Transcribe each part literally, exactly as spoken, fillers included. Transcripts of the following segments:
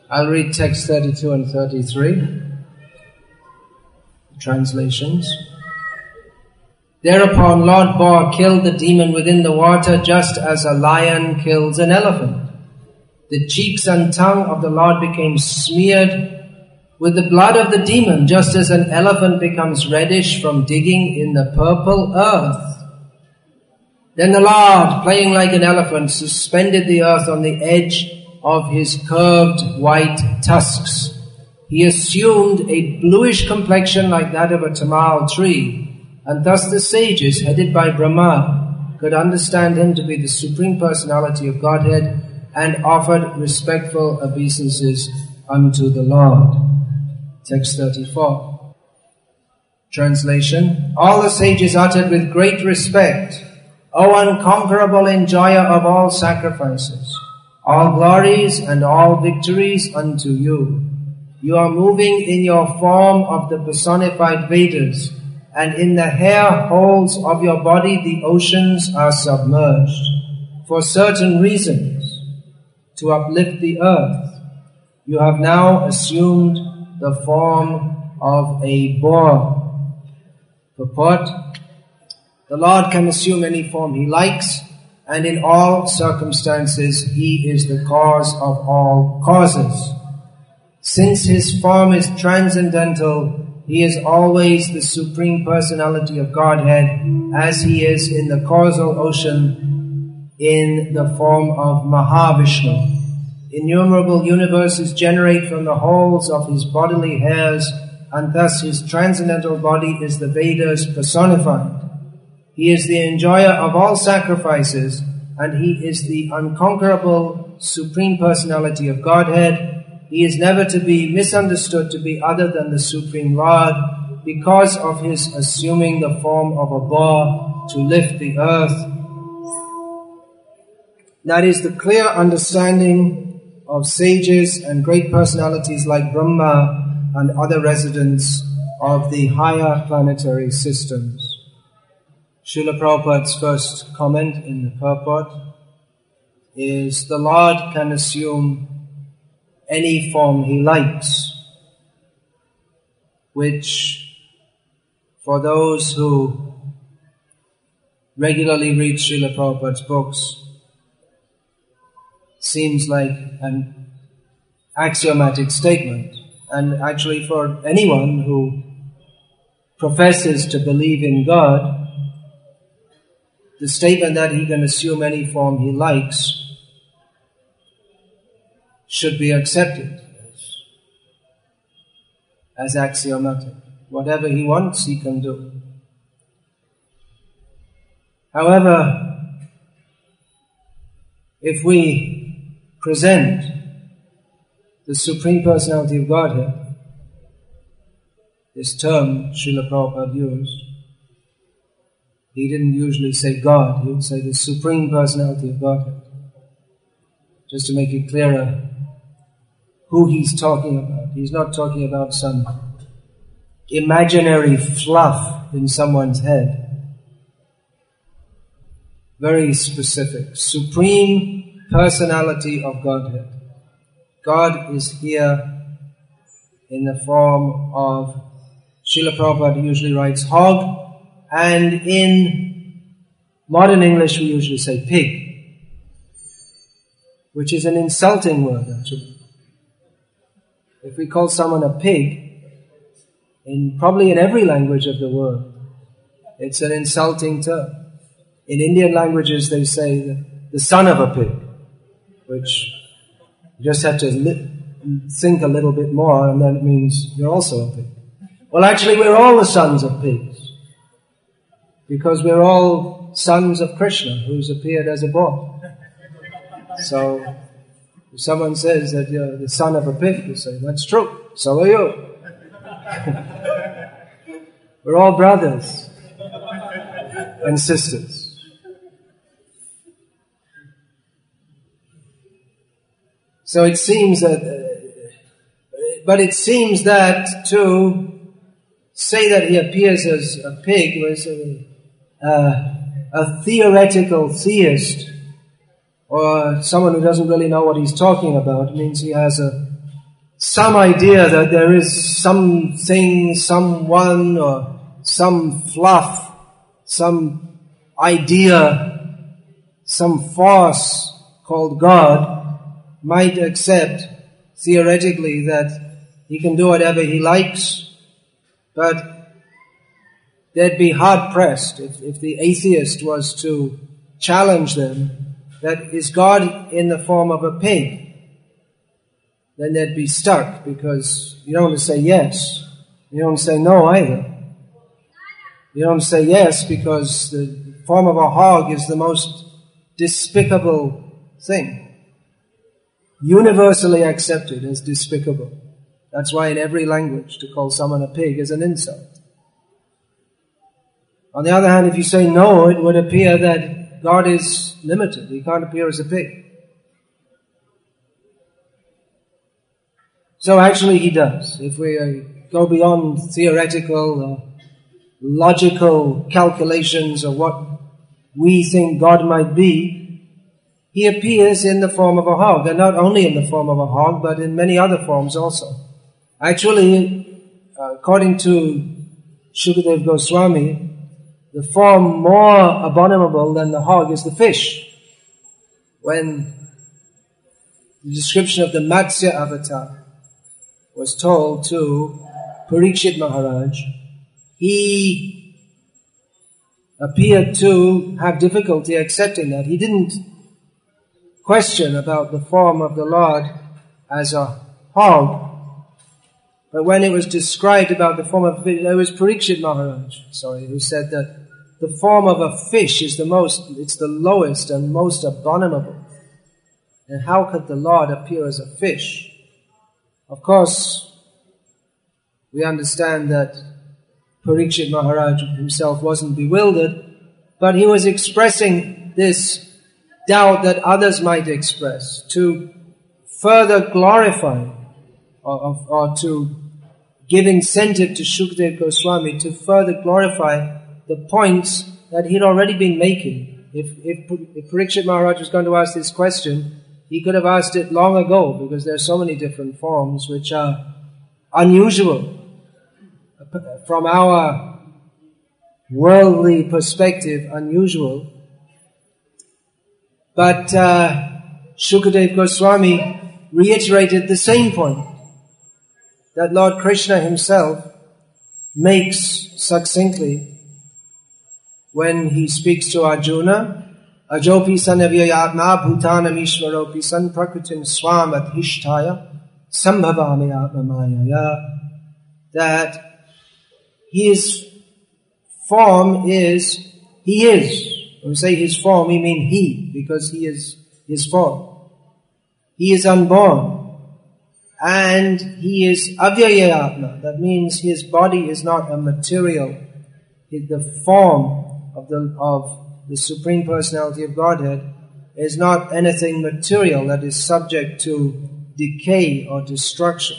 I'll read text thirty-two and thirty-three, translations. Thereupon Lord Boar killed the demon within the water, just as a lion kills an elephant. The cheeks and tongue of the Lord became smeared with the blood of the demon, just as an elephant becomes reddish from digging in the purple earth. Then the Lord, playing like an elephant, suspended the earth on the edge of his curved white tusks. He assumed a bluish complexion like that of a tamal tree, and thus the sages, headed by Brahma, could understand him to be the Supreme Personality of Godhead and offered respectful obeisances unto the Lord. Text thirty-four. Translation. All the sages uttered with great respect, O unconquerable enjoyer of all sacrifices, all glories and all victories unto you. You are moving in your form of the personified Vedas, and in the hair holes of your body the oceans are submerged, for certain reasons, to uplift the earth. You have now assumed the form of a boar. Purport: the Lord can assume any form He likes, and in all circumstances He is the cause of all causes. Since His form is transcendental, He is always the Supreme Personality of Godhead, as He is in the causal ocean in the form of Mahavishnu. Innumerable universes generate from the holes of His bodily hairs, and thus His transcendental body is the Vedas personified. He is the enjoyer of all sacrifices, and He is the unconquerable Supreme Personality of Godhead. He is never to be misunderstood to be other than the Supreme Lord, because of His assuming the form of a boar to lift the earth. That is the clear understanding of sages and great personalities like Brahma and other residents of the higher planetary systems. Srila Prabhupada's first comment in the purport is, the Lord can assume any form He likes, which for those who regularly read Srila Prabhupada's books seems like an axiomatic statement. And actually for anyone who professes to believe in God, the statement that He can assume any form He likes should be accepted as, as axiomatic. Whatever He wants, He can do. However, if we present the Supreme Personality of Godhead, this term Srila Prabhupada used, he didn't usually say God, he would say the Supreme Personality of Godhead, just to make it clearer who he's talking about. He's not talking about some imaginary fluff in someone's head. Very specific. Supreme Personality of Godhead. God is here in the form of, Srila Prabhupada usually writes hog, and in modern English we usually say pig, which is an insulting word actually. If we call someone a pig, in probably in every language of the world, it's an insulting term. In Indian languages they say the, the son of a pig, which you just have to li- think a little bit more, and then it means you're also a pig. Well, actually, we're all the sons of pigs, because we're all sons of Krishna, who's appeared as a boar. So, if someone says that you're the son of a pig, you say, that's true, so are you. We're all brothers and sisters. So it seems that, uh, but it seems that to say that He appears as a pig was a, uh, a theoretical theist, or someone who doesn't really know what he's talking about. It means he has a some idea that there is something, someone, or some fluff, some idea, some force called God might accept theoretically that he can do whatever he likes, but they'd be hard-pressed if, if the atheist was to challenge them that is God in the form of a pig. Then they'd be stuck, because you don't want to say yes. You don't want to say no either. You don't want to say yes because the form of a hog is the most despicable thing. Universally accepted as despicable. That's why in every language to call someone a pig is an insult. On the other hand, if you say no, it would appear that God is limited. He can't appear as a pig. So actually he does. If we uh, go beyond theoretical or logical calculations of what we think God might be, he appears in the form of a hog, and not only in the form of a hog, but in many other forms also. Actually, uh, according to Shukadev Goswami, the form more abominable than the hog is the fish. When the description of the Matsya avatar was told to Parikshit Maharaj, he appeared to have difficulty accepting that. He didn't question about the form of the Lord as a hog, but when it was described about the form of fish, it was Parikshit Maharaj, sorry, who said that the form of a fish is the most, it's the lowest and most abominable. And how could the Lord appear as a fish? Of course, we understand that Parikshit Maharaj himself wasn't bewildered, but he was expressing this doubt that others might express to further glorify or, or to give incentive to Shukadev Goswami to further glorify the points that he'd already been making. If, if, if Parikshit Maharaj was going to ask this question, he could have asked it long ago, because there are so many different forms which are unusual. From our worldly perspective, unusual. But uh, Shukadev Goswami reiterated the same point that Lord Krishna himself makes succinctly when he speaks to Arjuna. Ajopi sanavyayatma bhutanam ishvaropi san prakritim swam adhishtaya sambhavami atmamayaya. That his form is, he is. When we say his form, we mean he, because he is his form. He is unborn. And he is avyayatma. That means his body is not a material. The form of the, of the Supreme Personality of Godhead is not anything material that is subject to decay or destruction.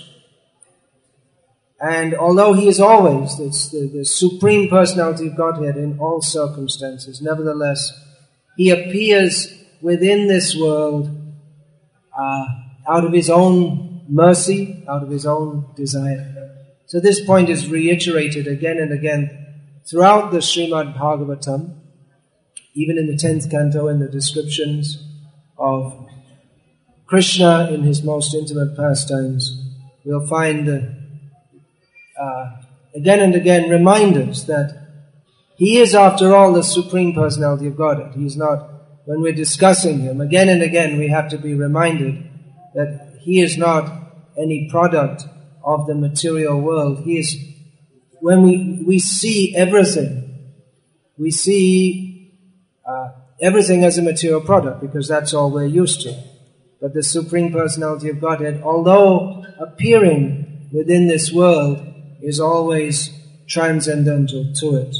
And although he is always the, the Supreme Personality of Godhead in all circumstances, nevertheless, he appears within this world uh, out of his own mercy, out of his own desire. So this point is reiterated again and again throughout the Srimad Bhagavatam, even in the tenth canto, in the descriptions of Krishna in his most intimate pastimes. We'll find the Uh, again and again reminders that he is, after all, the Supreme Personality of Godhead. He is not, when we're discussing him, again and again we have to be reminded that he is not any product of the material world. He is, when we, we see everything, we see uh, everything as a material product, because that's all we're used to. But the Supreme Personality of Godhead, although appearing within this world, is always transcendental to it.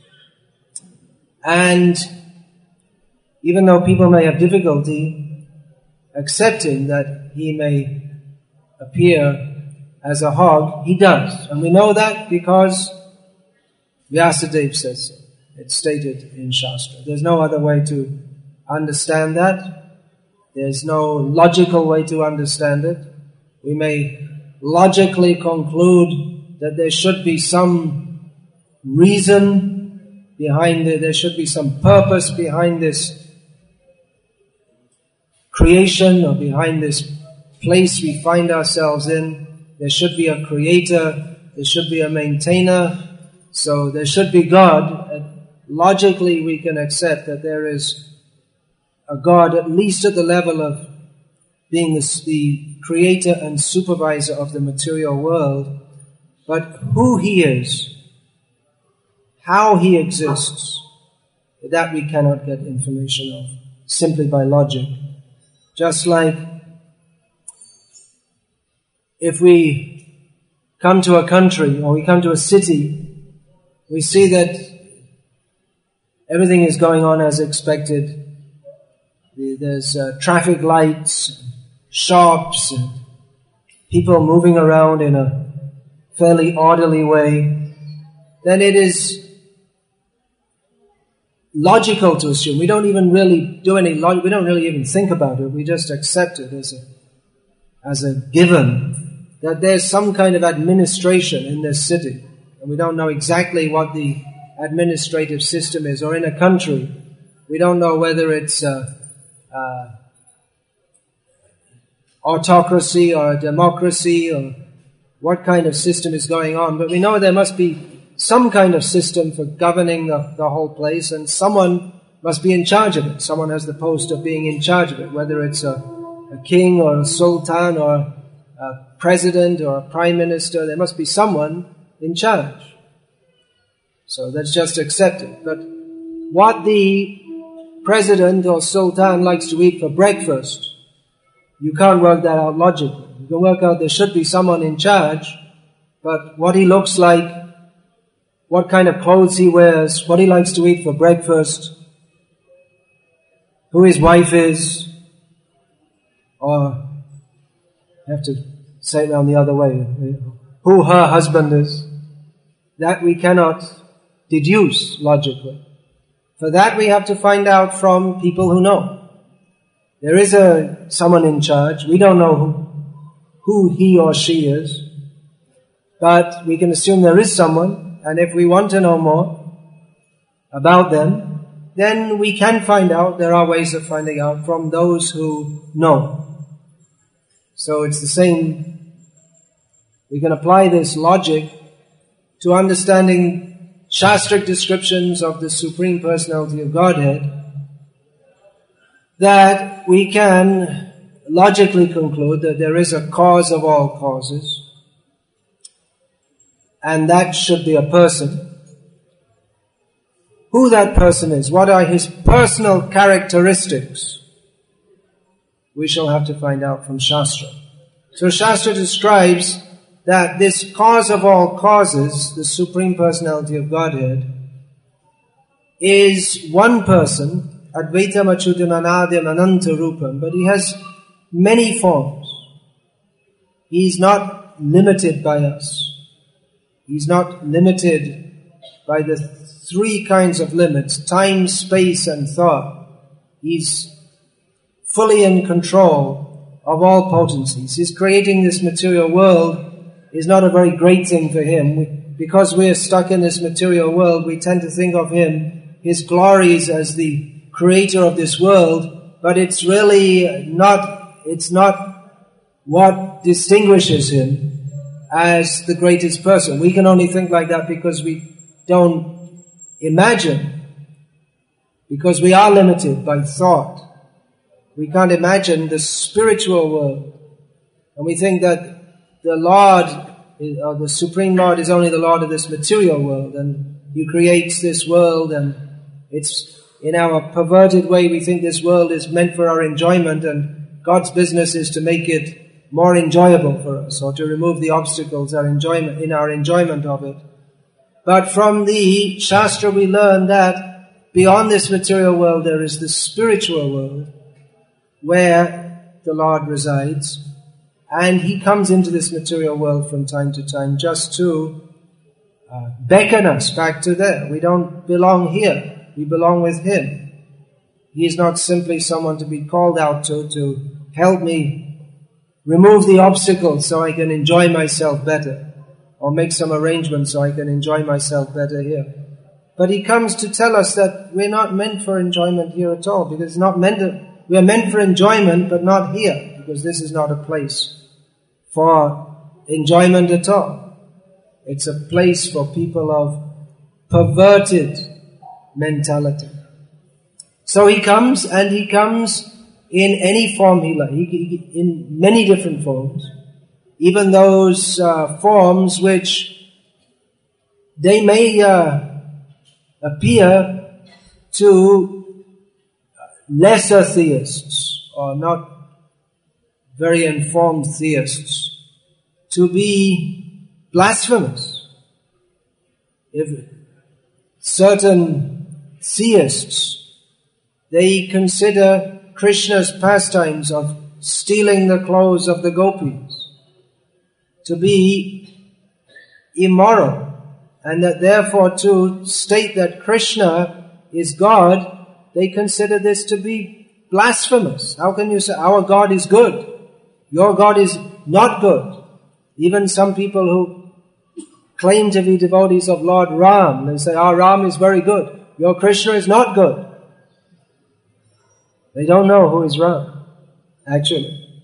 And even though people may have difficulty accepting that he may appear as a hog, he does. And we know that because Vyasadeva says so. It's stated in Shastra. There's no other way to understand that. There's no logical way to understand it. We may logically conclude that there should be some reason behind it, there should be some purpose behind this creation or behind this place we find ourselves in. There should be a creator, there should be a maintainer, so there should be God. And logically we can accept that there is a God, at least at the level of being the, the creator and supervisor of the material world. But who He is, how He exists, that we cannot get information of simply by logic. Just like if we come to a country or we come to a city, we see that everything is going on as expected. There's uh, traffic lights, shops, and people moving around in a fairly orderly way. Then it is logical to assume. We don't even really do any logic. We don't really even think about it. We just accept it as a as a given that there's some kind of administration in this city, and we don't know exactly what the administrative system is. Or in a country, we don't know whether it's uh, uh, autocracy or a democracy or what kind of system is going on. But we know there must be some kind of system for governing the, the whole place, and someone must be in charge of it. Someone has the post of being in charge of it, whether it's a, a king or a sultan or a president or a prime minister. There must be someone in charge. So that's just accepted. But what the president or sultan likes to eat for breakfast, you can't work that out logically. You can work out there should be someone in charge, but what he looks like, what kind of clothes he wears, what he likes to eat for breakfast, who his wife is, or I have to say it around the other way, who her husband is, that we cannot deduce logically. For that we have to find out from people who know. There is a someone in charge. We don't know who, who he or she is, but we can assume there is someone, and if we want to know more about them, then we can find out. There are ways of finding out from those who know. So it's the same. We can apply this logic to understanding Shastric descriptions of the Supreme Personality of Godhead, that we can logically conclude that there is a cause of all causes, and that should be a person. Who that person is, what are his personal characteristics, we shall have to find out from Shastra. So Shastra describes that this cause of all causes, the Supreme Personality of Godhead, is one person, Advaitam Achyutam Anadyam Ananta Rupam, but he has many forms. He's not limited by us. He's not limited by the three kinds of limits, time, space, and thought. He's fully in control of all potencies. His creating this material world is not a very great thing for him. We, because we're stuck in this material world, we tend to think of him, his glories, as the creator of this world, but it's really not, it's not what distinguishes him as the greatest person. We can only think like that because we don't imagine, because we are limited by thought. We can't imagine the spiritual world. And we think that the Lord, or the Supreme Lord, is only the Lord of this material world, and He creates this world, and it's, in our perverted way, we think this world is meant for our enjoyment, and God's business is to make it more enjoyable for us, or to remove the obstacles our enjoyment, in our enjoyment of it. But from the Shastra we learn that beyond this material world there is the spiritual world where the Lord resides, and He comes into this material world from time to time just to uh, beckon us back to there. We don't belong here. We belong with Him. He is not simply someone to be called out to, to help me remove the obstacles so I can enjoy myself better, or make some arrangements so I can enjoy myself better here. But he comes to tell us that we're not meant for enjoyment here at all, because it's not meant to, we are meant for enjoyment, but not here, because this is not a place for enjoyment at all. It's a place for people of perverted mentality. So he comes, and he comes in any form he likes, in many different forms, even those uh, forms which they may uh, appear to lesser theists or not very informed theists to be blasphemous. If certain theists, they consider Krishna's pastimes of stealing the clothes of the gopis to be immoral, and that therefore to state that Krishna is God, they consider this to be blasphemous. How can you say, our God is good, your God is not good? Even some people who claim to be devotees of Lord Ram, they say, our Ram is very good, your Krishna is not good. They don't know who is Ram, actually.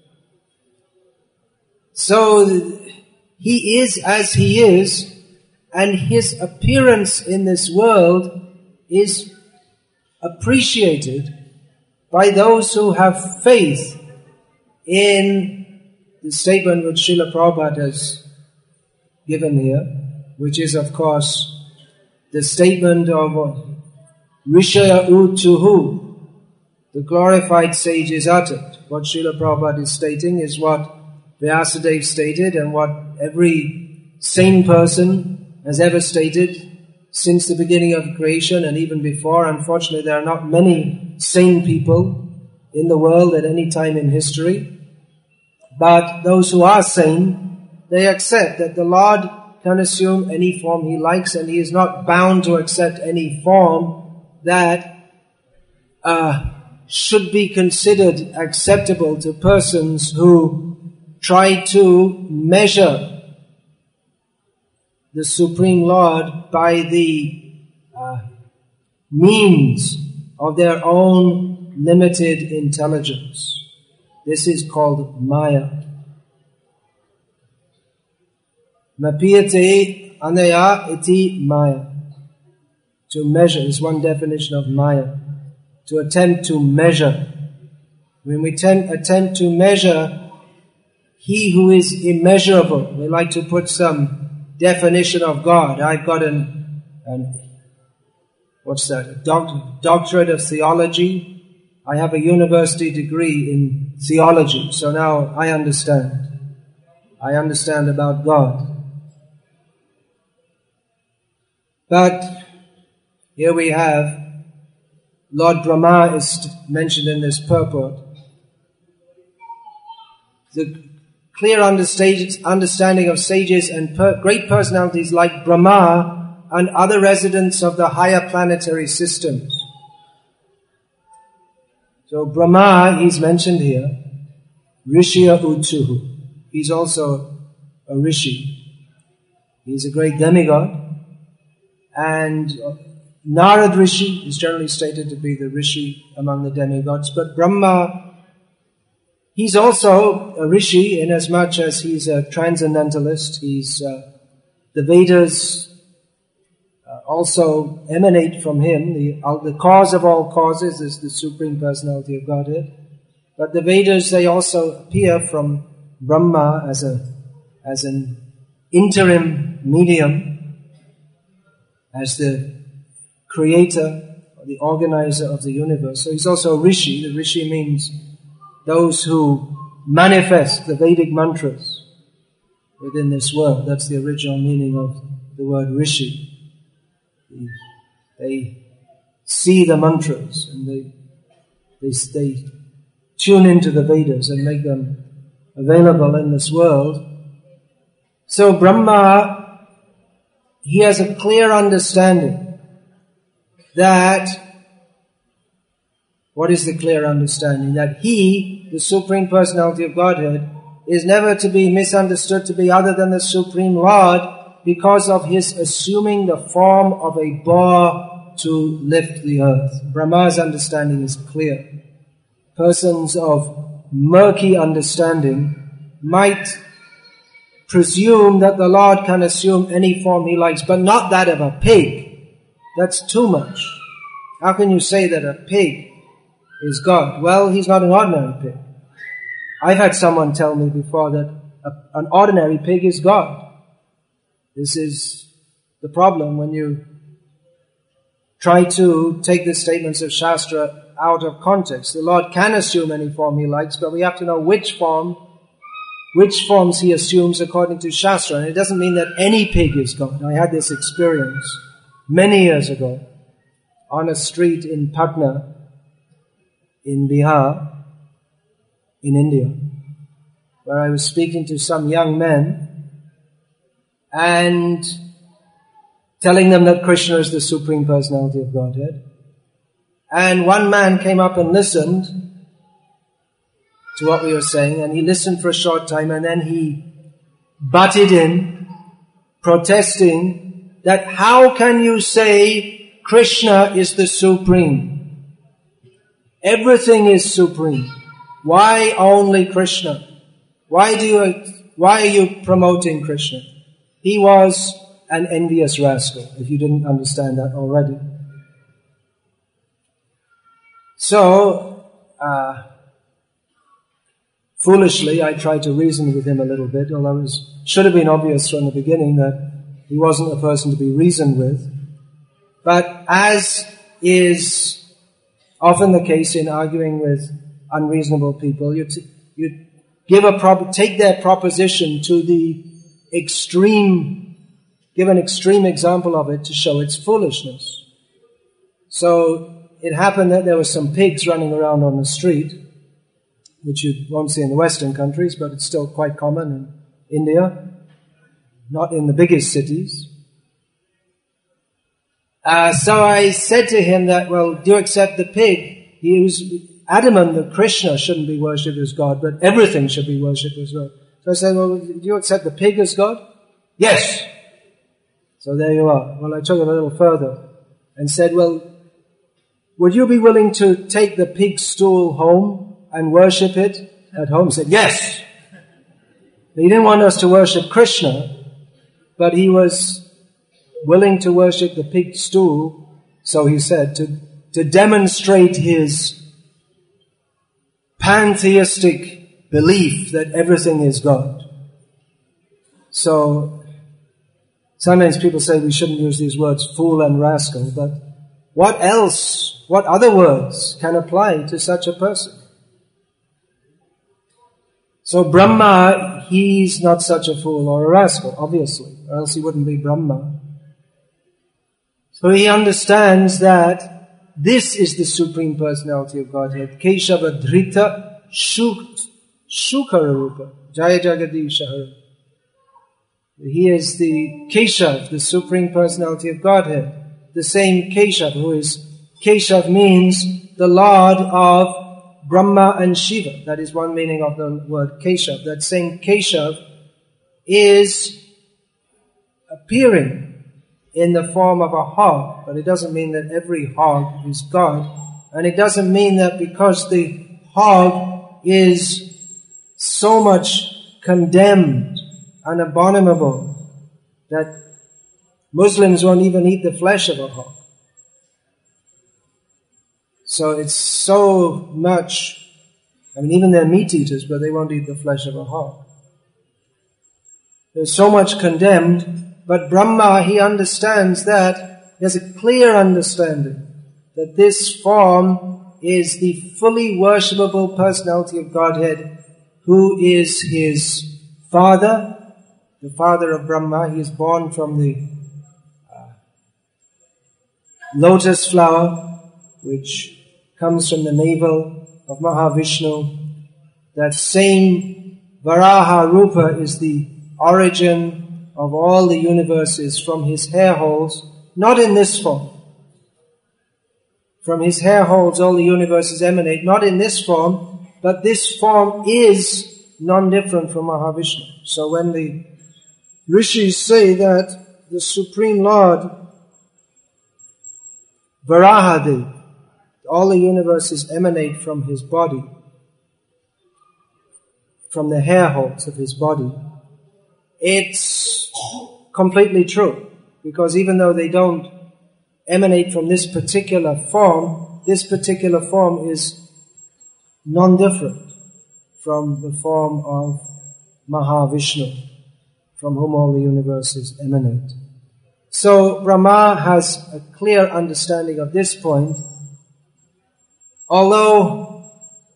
So he is as he is, and his appearance in this world is appreciated by those who have faith in the statement which Srila Prabhupada has given here, which is of course the statement of Rishaya Utuhu, the glorified sages uttered. What Srila Prabhupada is stating is what Vyasadeva stated and what every sane person has ever stated since the beginning of creation and even before. Unfortunately, there are not many sane people in the world at any time in history. But those who are sane, they accept that the Lord can assume any form He likes, and He is not bound to accept any form that uh, should be considered acceptable to persons who try to measure the Supreme Lord by the uh, means of their own limited intelligence. This is called Maya. Mapiyate anaya iti Maya. To measure is one definition of Maya. To attempt to measure. When we tem- attempt to measure He who is immeasurable, we like to put some definition of God. I've got an, an what's that? A doc- doctorate of theology. I have a university degree in theology, so now I understand. I understand about God. But here we have Lord Brahma is mentioned in this purport. The clear understanding of sages and per- great personalities like Brahma and other residents of the higher planetary systems. So Brahma, he's mentioned here, Rishya Utsuhu. He's also a rishi. He's a great demigod. And Narad Rishi is generally stated to be the rishi among the demigods. But Brahma, he's also a rishi in as much as he's a transcendentalist. He's uh, the Vedas uh, also emanate from him. The, uh, the cause of all causes is the Supreme Personality of Godhead. But the Vedas, they also appear from Brahma as a as an interim medium, as the creator or the organizer of the universe. So he's also a rishi. The rishi means those who manifest the Vedic mantras within this world. That's the original meaning of the word rishi. They see the mantras and they, they, they tune into the Vedas and make them available in this world. So Brahma, he has a clear understanding that, what is the clear understanding? That he, the Supreme Personality of Godhead, is never to be misunderstood to be other than the Supreme Lord because of his assuming the form of a bar to lift the earth. Brahma's understanding is clear. Persons of murky understanding might presume that the Lord can assume any form he likes, but not that of a pig. That's too much. How can you say that a pig is God? Well, he's not an ordinary pig. I've had someone tell me before that a, an ordinary pig is God. This is the problem when you try to take the statements of Shastra out of context. The Lord can assume any form he likes, but we have to know which form, which forms he assumes according to Shastra. And it doesn't mean that any pig is God. I had this experience many years ago on a street in Patna, in Bihar, in India, where I was speaking to some young men and telling them that Krishna is the Supreme Personality of Godhead. And one man came up and listened to what we were saying, and he listened for a short time, and then he butted in, protesting that how can you say Krishna is the Supreme? Everything is supreme. Why only Krishna? Why do you, why are you promoting Krishna? He was an envious rascal, if you didn't understand that already. So, uh, foolishly, I tried to reason with him a little bit, although it was, should have been obvious from the beginning that he wasn't a person to be reasoned with. But as is often the case in arguing with unreasonable people, you t- you give a prop- take their proposition to the extreme, give an extreme example of it to show its foolishness. So it happened that there were some pigs running around on the street, which you won't see in the Western countries, but it's still quite common in India, not in the biggest cities. Uh, so I said to him that, well, do you accept the pig? He was adamant that Krishna shouldn't be worshipped as God, but everything should be worshipped as God. So I said, well, do you accept the pig as God? Yes. So there you are. Well, I took it a little further and said, well, would you be willing to take the pig stool home and worship it at home? He said, yes. He didn't want us to worship Krishna, but he was willing to worship the pig stool, so he said, to, to demonstrate his pantheistic belief that everything is God. So, sometimes people say we shouldn't use these words, fool and rascal, but what else, what other words can apply to such a person? So Brahma, he's not such a fool or a rascal, obviously, or else he wouldn't be Brahma. So he understands that this is the Supreme Personality of Godhead. Keshava Dhrita Shukararupa. Jaya Jagadish Hara. He is the Keshav, the Supreme Personality of Godhead. The same Keshav, who is, Keshav means the Lord of Brahma and Shiva. That is one meaning of the word Keshav. That same Keshav is appearing in the form of a hog, but it doesn't mean that every hog is God, and it doesn't mean that because the hog is so much condemned and abominable that Muslims won't even eat the flesh of a hog. So it's so much, I mean even they're meat eaters, but they won't eat the flesh of a hog. There's so much condemned. But Brahma, he understands that, he has a clear understanding that this form is the fully worshipable personality of Godhead, who is his father, the father of Brahma. He is born from the uh, lotus flower, which comes from the navel of Mahavishnu. That same Varaha Rupa is the origin of all the universes from his hair holes, not in this form. From his hair holes all the universes emanate, not in this form, but this form is non-different from Mahavishnu. So when the Rishis say that the Supreme Lord, Varahadev, all the universes emanate from his body, from the hair holes of his body, it's completely true. Because even though they don't emanate from this particular form, this particular form is non-different from the form of Mahavishnu, from whom all the universes emanate. So Brahma has a clear understanding of this point, although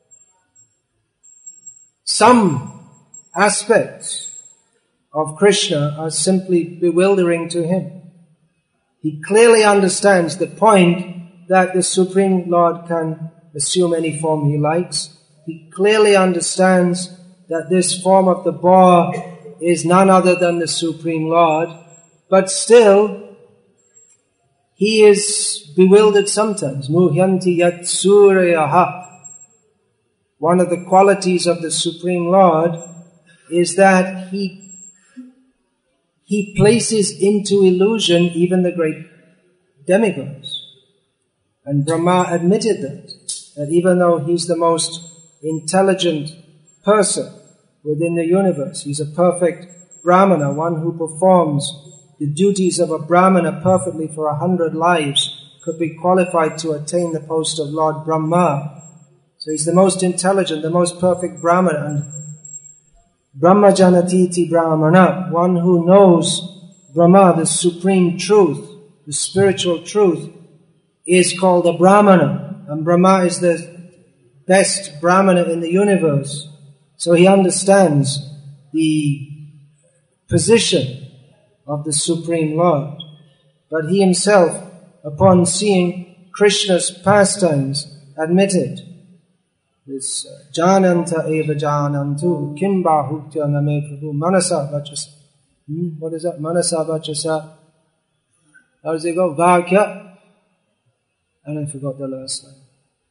some aspects of Krishna are simply bewildering to him. He clearly understands the point that the Supreme Lord can assume any form he likes. He clearly understands that this form of the boar is none other than the Supreme Lord, but still he is bewildered sometimes. Muhyanti yat suryaha. One of the qualities of the Supreme Lord is that he He places into illusion even the great demigods. And Brahma admitted that, that even though he's the most intelligent person within the universe, he's a perfect Brahmana, one who performs the duties of a Brahmana perfectly for a hundred lives, could be qualified to attain the post of Lord Brahma. So he's the most intelligent, the most perfect Brahmana, and Brahma Janatiti Brahmana, one who knows Brahma, the supreme truth, the spiritual truth, is called a Brahmana. And Brahma is the best Brahmana in the universe. So he understands the position of the Supreme Lord. But he himself, upon seeing Krishna's pastimes, admitted this jananta eva janantu kimba huktya name prabhu manasa vachasa. Hmm? What is that? Manasa vachasa. How does it go? Vakya. And I forgot the last line.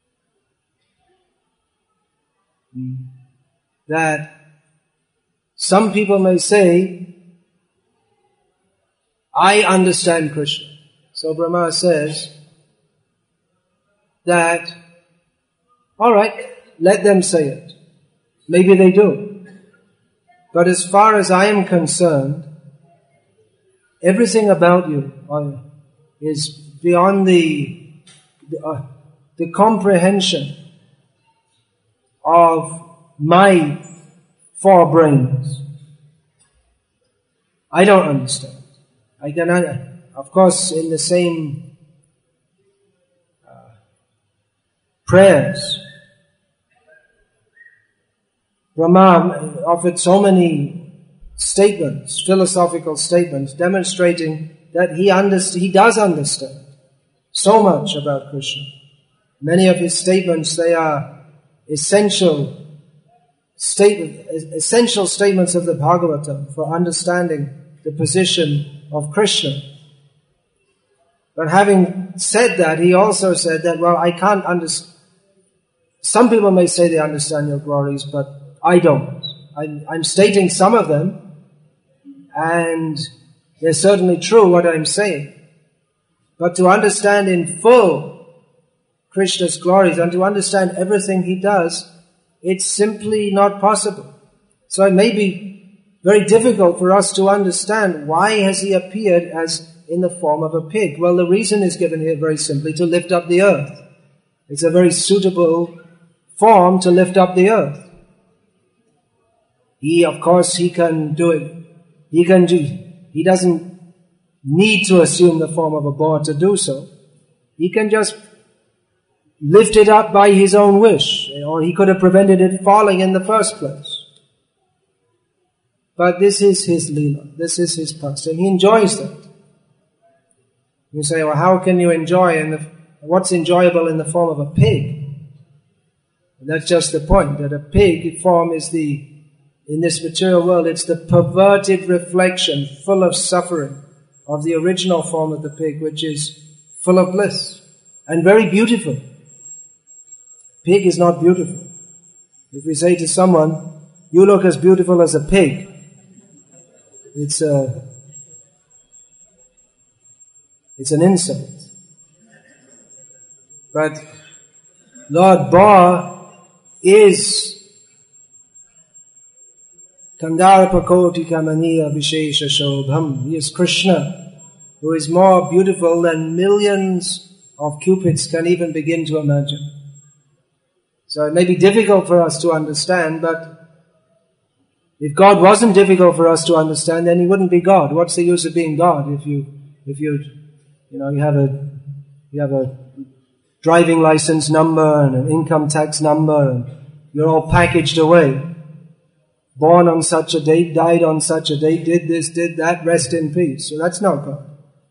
Hmm. That some people may say, I understand Krishna. So Brahma says that, all right, let them say it. Maybe they do. But as far as I am concerned, everything about you is beyond the, the, uh, the comprehension of my four brains. I don't understand. I cannot, of course, in the same uh, prayers, Brahma offered so many statements, philosophical statements, demonstrating that he underst- he does understand so much about Krishna. Many of his statements, they are essential statement, essential statements of the Bhagavatam for understanding the position of Krishna. But having said that, he also said that, well, I can't understand. Some people may say they understand your glories, but I don't. I'm, I'm stating some of them, and they're certainly true what I'm saying. But to understand in full Krishna's glories and to understand everything he does, it's simply not possible. So it may be very difficult for us to understand why has he appeared as in the form of a pig. Well, the reason is given here very simply, to lift up the earth. It's a very suitable form to lift up the earth. He, of course, he can do it. He can do, he doesn't need to assume the form of a boar to do so. He can just lift it up by his own wish, or he could have prevented it falling in the first place. But this is his leela, this is his pastime. He enjoys that. You say, well, how can you enjoy in the, what's enjoyable in the form of a pig? And that's just the point, that a pig form is the, in this material world, it's the perverted reflection, full of suffering, of the original form of the pig, which is full of bliss and very beautiful. Pig is not beautiful. If we say to someone, you look as beautiful as a pig. It's a, it's an insult. But Lord Ba is Kandarapakoti Kamaniya Vishesha Shobham. He is Krishna, who is more beautiful than millions of cupids can even begin to imagine. So it may be difficult for us to understand, but if God wasn't difficult for us to understand, then He wouldn't be God. What's the use of being God if you, if you, you know, you have a, you have a driving license number and an income tax number and you're all packaged away. Born on such a date, died on such a date, did this, did that, rest in peace. So that's not God.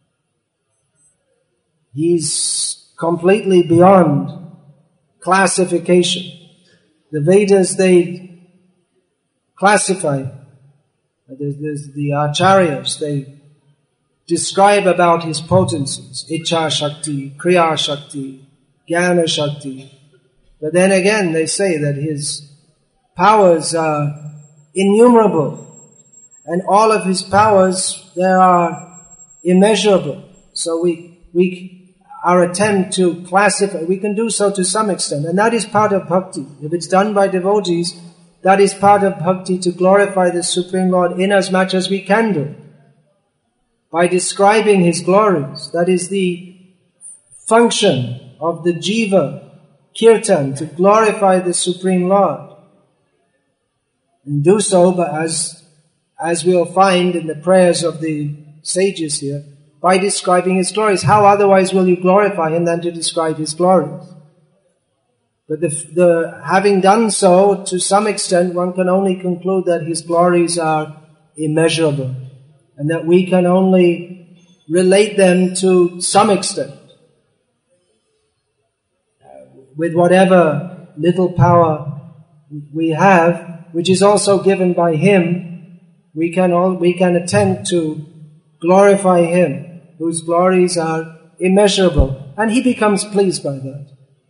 He's completely beyond classification. The Vedas, they classify. There's, there's the Acharyas, they describe about His potencies. Icha Shakti, Kriya Shakti, Jnana Shakti. But then again, they say that His powers are innumerable. And all of His powers, they are immeasurable. So we, we, our attempt to classify, we can do so to some extent. And that is part of bhakti. If it's done by devotees, that is part of bhakti, to glorify the Supreme Lord in as much as we can do. By describing His glories. That is the function of the jiva kirtan, to glorify the Supreme Lord. And do so, but as, as we'll find in the prayers of the sages here, by describing His glories. How otherwise will you glorify Him than to describe His glories? But the, the, having done so, to some extent, one can only conclude that His glories are immeasurable, and that we can only relate them to some extent, with whatever little power we have, which is also given by Him. We can all, we can attempt to glorify Him, whose glories are immeasurable, and He becomes pleased by that.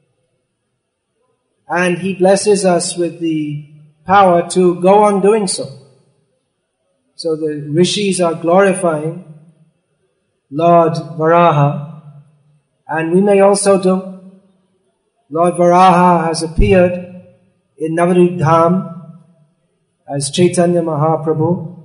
And He blesses us with the power to go on doing so. So the rishis are glorifying Lord Varaha, and we may also do. Lord Varaha has appeared in Navadvip Dham as Chaitanya Mahaprabhu.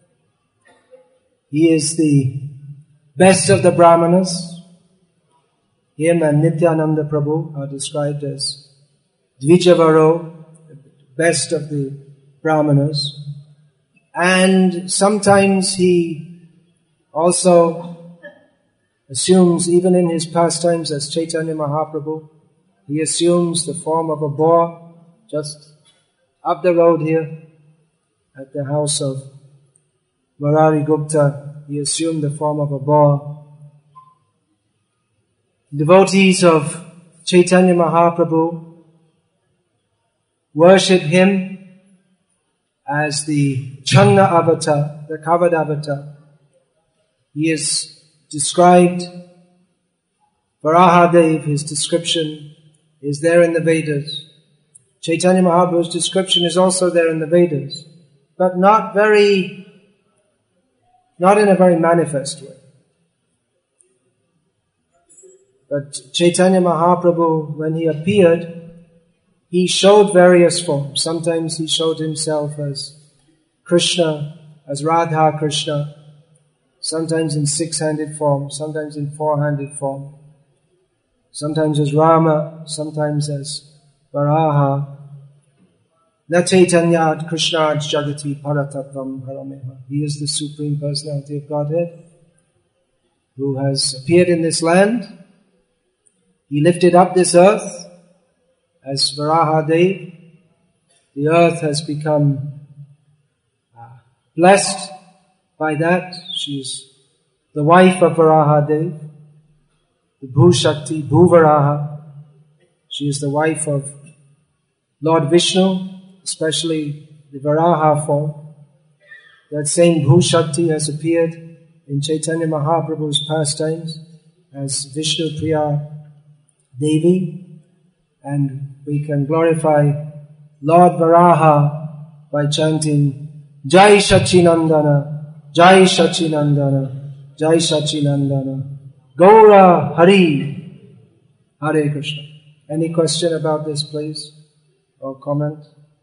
He is the best of the Brahmanas. Him and Nityananda Prabhu are described as Dvijavaro, the best of the Brahmanas. And sometimes he also assumes, even in his pastimes as Chaitanya Mahaprabhu, he assumes the form of a boar just up the road here at the house of Murari Gupta. He assumed the form of a boar. Devotees of Chaitanya Mahaprabhu worship him as the Channa avatar, the covered avatar. He is described, Varahadev, his description is there in the Vedas. Chaitanya Mahaprabhu's description is also there in the Vedas, but not very, not in a very manifest way. But Chaitanya Mahaprabhu, when he appeared, he showed various forms. Sometimes he showed himself as Krishna, as Radha Krishna, sometimes in six-handed form, sometimes in four-handed form, sometimes as Rama, sometimes as Varaha. Na Chaitanyad Krishnad Jagati Paratattvam Harameha. He is the Supreme Personality of Godhead who has appeared in this land. He lifted up this earth as Varahadev. The earth has become uh, blessed by that. She is the wife of Varahadev, the Bhushakti, Bhuvaraha. She is the wife of Lord Vishnu, especially the Varaha form. That same Bhushakti has appeared in Chaitanya Mahaprabhu's pastimes as Vishnu Priya Devi, and we can glorify Lord Varaha by chanting Jai Sachinandana, Jai Sachinandana, Jai Sachinandana, Gaura Hari, Hare Krishna. Any question about this, please? Or comment?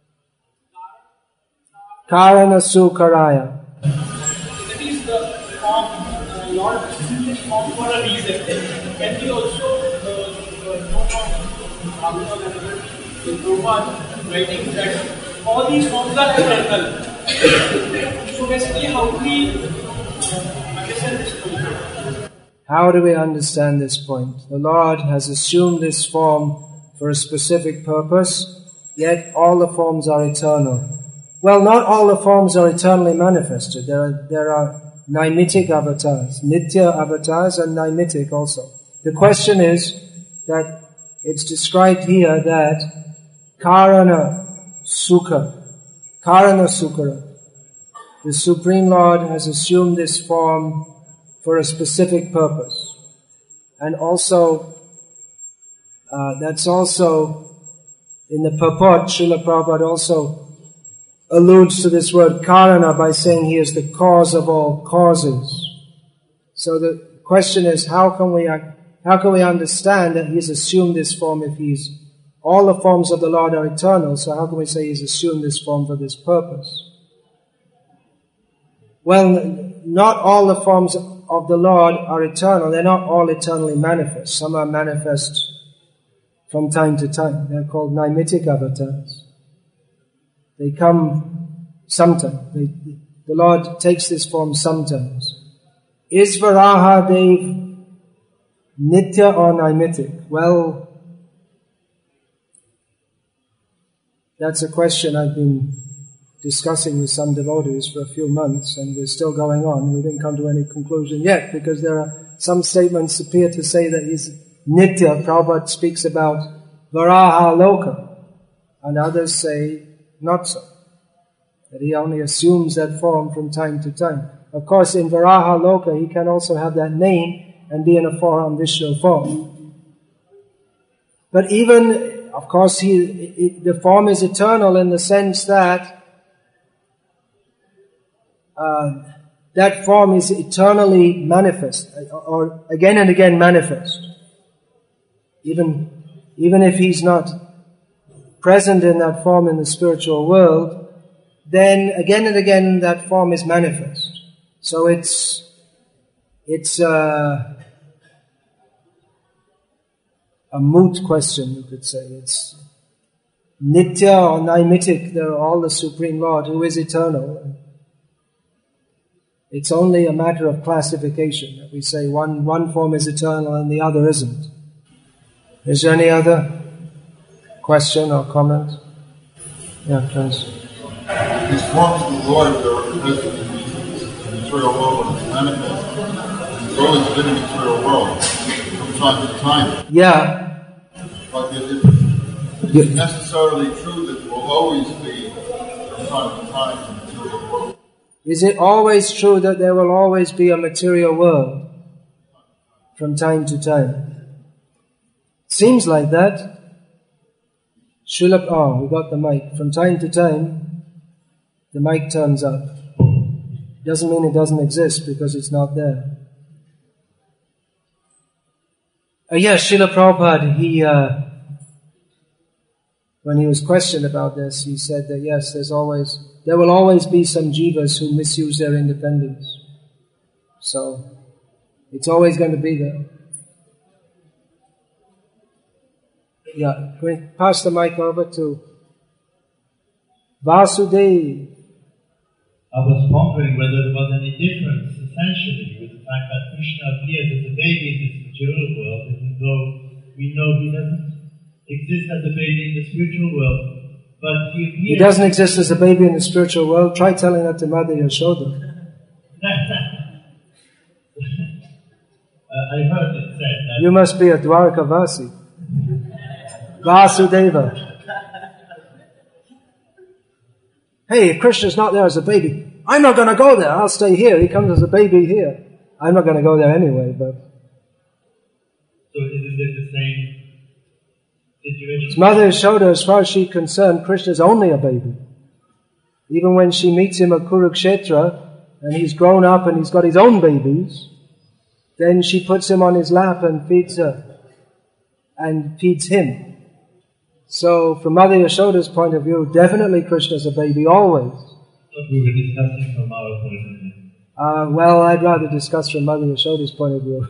Karana Sukaraya. That is the form, uh, Lord using this form for a reason. Can we also uh, know from Prabhupada writing that all these forms are eternal? So basically, how do we understand this point? How do we understand this point? The Lord has assumed this form for a specific purpose, yet all the forms are eternal. Well, not all the forms are eternally manifested. There are, there are nimitic avatars, nitya avatars and nimitic also. The question is that it's described here that Karana Sukha, Karana Sukara, the Supreme Lord has assumed this form for a specific purpose. And also, uh, that's also in the purport, Srila Prabhupada also alludes to this word Karana by saying he is the cause of all causes. So the question is, how can we how can we understand that he's assumed this form if he's all the forms of the Lord are eternal? So how can we say he's assumed this form for this purpose? Well, not all the forms of the Lord are eternal. They're not all eternally manifest. Some are manifest from time to time. They're called nimitic avatars. They come sometimes. They, the Lord takes this form sometimes. Is Varaha Dev nitya or nimitic? Well, that's a question I've been discussing with some devotees for a few months, and we're still going on. We didn't come to any conclusion yet, because there are some statements appear to say that he's nitya. Prabhupada speaks about Varaha Loka, and others say not so, that he only assumes that form from time to time. Of course, in Varaha Loka, he can also have that name and be in a form, Vishnu form. But even, of course, he, it, the form is eternal in the sense that uh, that form is eternally manifest, or again and again manifest. Even, even if he's not present in that form in the spiritual world, then again and again that form is manifest. So it's it's uh, a moot question, you could say. It's nitya or nimitic. They're all the Supreme Lord who is eternal. It's only a matter of classification that we say one one form is eternal and the other isn't. Is there any other question or comment? Yeah, please. These forms of the Lord that are present in the material world when it's manifest, it's always been in the material world from time to time. Yeah. But it, it, it's yeah. necessarily true that it will always be from time to time in the material world. Is it always true that there will always be a material world from time to time? Seems like that. Srila, oh, we got the mic. From time to time, the mic turns up. Doesn't mean it doesn't exist because it's not there. Uh, yes, Srila Prabhupada, he, uh, when he was questioned about this, he said that yes, there's always, there will always be some jivas who misuse their independence. So, it's always going to be there. Yeah, can we pass the mic over to Vasudev? I was wondering whether there was any difference, essentially, with the fact that Krishna appears as a baby in this material world, even though we know he doesn't exist as a baby in the spiritual world, but he appears... He doesn't exist as a baby in the spiritual world. Try telling that to Mother Yashoda. uh, I heard it said that... You must be a Dwarkavasi. Vasudeva. Hey, if Krishna's not there as a baby, I'm not going to go there. I'll stay here. He comes as a baby here. I'm not going to go there anyway, but... So isn't it the same situation? His Mother Yashoda, as far as she's concerned, Krishna's only a baby. Even when she meets him at Kurukshetra, and he's grown up and he's got his own babies, then she puts him on his lap and feeds her, and feeds him. So from Mother Yashoda's point of view, definitely Krishna's a baby always. But we were discussing from our point of view. Uh, well, I'd rather discuss from Mother Yashoda's point of view.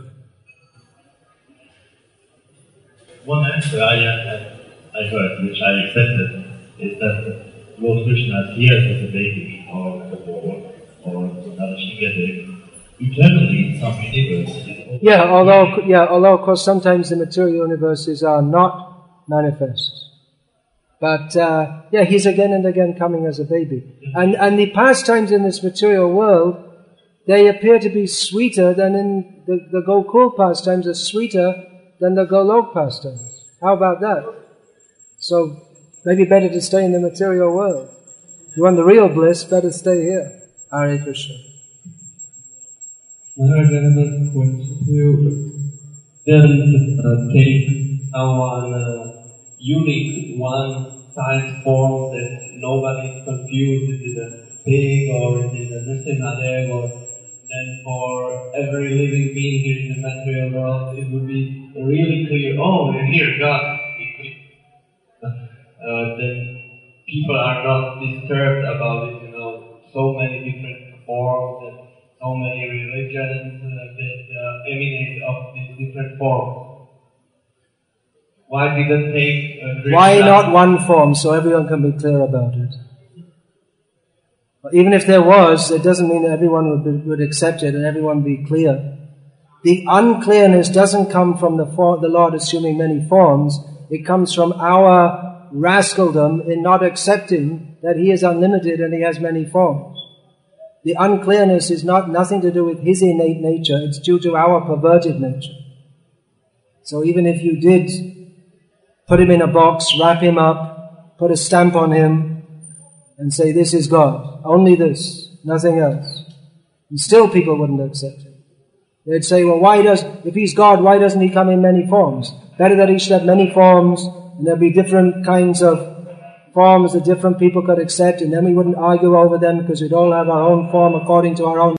One answer I, I, I heard, which I accepted, is that Lord Krishna appears as a baby, or or, or Narashingadev, eternally in some universe. Yeah, although yeah, although of course sometimes the material universes are not manifest. But uh, yeah, he's again and again coming as a baby. And and the pastimes in this material world, they appear to be sweeter than in the, the Gokul pastimes, are sweeter than the Golok pastimes. How about that? So maybe better to stay in the material world. If you want the real bliss, better stay here. Hare Krishna. Maharaj, another question to you. Then uh, take our uh, unique one-size form that nobody is confused. Is it a pig or is it a Nrsimhadev? Or then for every living being here in the material world, it would be really clear. Oh, here God. Uh, then people are not disturbed about it. You know, so many different forms and so many religions uh, that uh, emanate of these different forms. Why did it take uh, Krishna? Why not one form so everyone can be clear about it? Even if there was, it doesn't mean that everyone would, be, would accept it and everyone be clear. The unclearness doesn't come from the, for, the Lord assuming many forms. It comes from our rascaldom in not accepting that He is unlimited and He has many forms. The unclearness is not nothing to do with His innate nature, it's due to our perverted nature. So even if you did put Him in a box, wrap Him up, put a stamp on Him, and say, this is God, only this, nothing else, and still people wouldn't accept it. They'd say, well, why does, if He's God, why doesn't He come in many forms? Better that He should have many forms, and there'll be different kinds of forms that different people could accept, and then we wouldn't argue over them because we'd all have our own form according to our own